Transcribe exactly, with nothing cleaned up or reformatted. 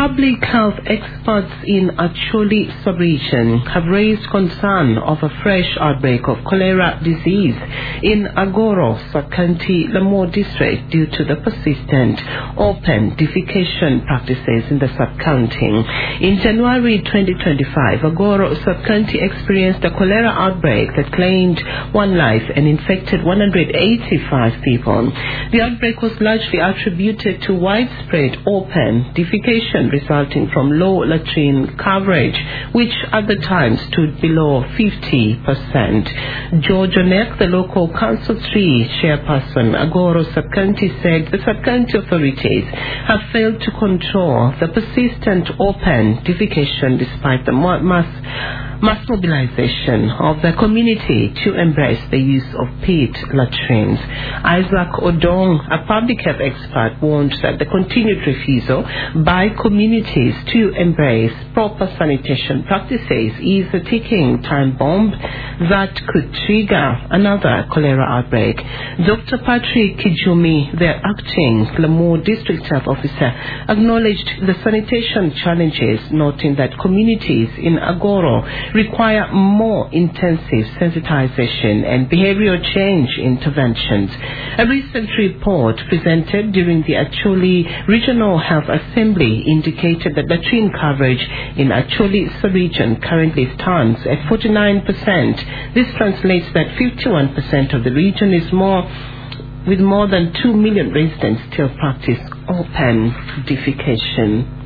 Public health experts in Acholi sub-region have raised concern of a fresh outbreak of cholera disease in Agoro, Sub-County, Lamore district due to the persistent open defecation practices in the sub-county. In January twenty twenty-five, Agoro Sub-County experienced a cholera outbreak that claimed one life and infected one hundred eighty-five people. The outbreak was largely attributed to widespread open defecation resulting from low latrine coverage, which at the time stood below fifty percent. George Onek, the local Council three chairperson, Agoro Sub-County, said the sub-county authorities have failed to control the persistent open defecation despite the mass mass mobilization of the community to embrace the use of pit latrines. Isaac Odong, a public health expert, warned that the continued refusal by communities to embrace proper sanitation practices is a ticking time bomb that could trigger another cholera outbreak. Doctor Patrick Kijumi, the acting Lamore District Health Officer, acknowledged the sanitation challenges, noting that communities in Agoro require more intensive sensitization and behavioral change interventions. A recent report presented during the Acholi Regional Health Assembly indicated that latrine coverage in Acholi sub-region currently stands at forty-nine percent. This translates that fifty-one percent of the region is more with more than two million residents still practice open defecation.